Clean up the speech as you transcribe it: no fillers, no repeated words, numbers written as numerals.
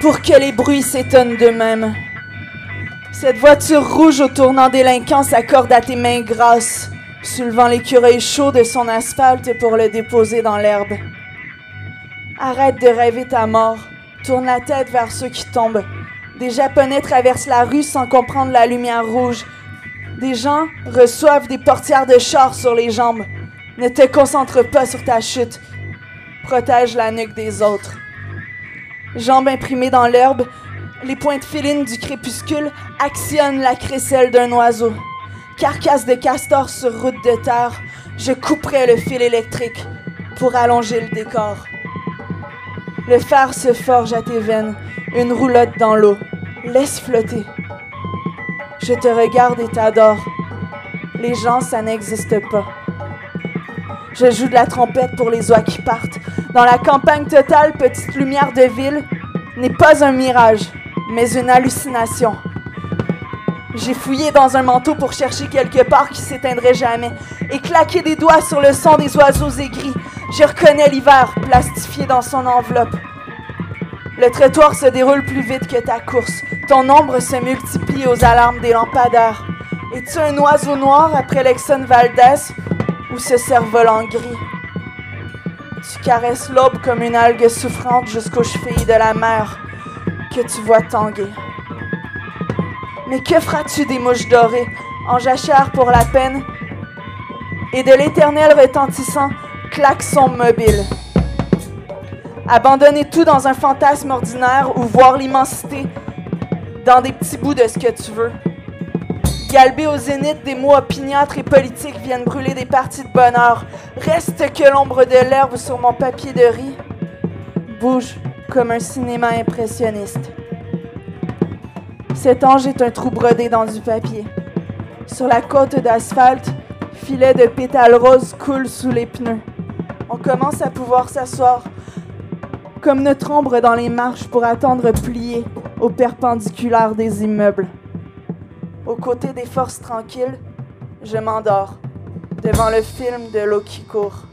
pour que les bruits s'étonnent d'eux-mêmes. Cette voiture rouge au tournant délinquant s'accorde à tes mains grasses, soulevant l'écureuil chaud de son asphalte pour le déposer dans l'herbe. Arrête de rêver ta mort, tourne la tête vers ceux qui tombent. Des Japonais traversent la rue sans comprendre la lumière rouge. Des gens reçoivent des portières de char sur les jambes. Ne te concentre pas sur ta chute. Protège la nuque des autres. Jambes imprimées dans l'herbe, les pointes félines du crépuscule actionnent la crécelle d'un oiseau. Carcasse de castor sur route de terre, je couperai le fil électrique pour allonger le décor. Le fer se forge à tes veines, une roulotte dans l'eau. Laisse flotter. Je te regarde et t'adore. Les gens, ça n'existe pas. Je joue de la trompette pour les oies qui partent. Dans la campagne totale, petite lumière de ville n'est pas un mirage, mais une hallucination. J'ai fouillé dans un manteau pour chercher quelque part qui s'éteindrait jamais et claqué des doigts sur le son des oiseaux aigris. Je reconnais l'hiver plastifié dans son enveloppe. Le trottoir se déroule plus vite que ta course. Ton ombre se multiplie aux alarmes des lampadaires. Es-tu un oiseau noir après l'Exxon Valdez ou ce cerf-volant gris? Tu caresses l'aube comme une algue souffrante jusqu'aux chevilles de la mer que tu vois tanguer. Mais que feras-tu des mouches dorées en jachère pour la peine et de l'éternel retentissant klaxon mobile? Abandonner tout dans un fantasme ordinaire ou voir l'immensité dans des petits bouts de ce que tu veux. Galber au zénith, des mots opiniâtres et politiques viennent brûler des parties de bonheur. Reste que l'ombre de l'herbe sur mon papier de riz. Bouge comme un cinéma impressionniste. Cet ange est un trou brodé dans du papier. Sur la côte d'asphalte, filet de pétales roses coule sous les pneus. On commence à pouvoir s'asseoir comme notre ombre dans les marches pour attendre plié au perpendiculaire des immeubles. Aux côtés des forces tranquilles, je m'endors devant le film de l'eau qui court.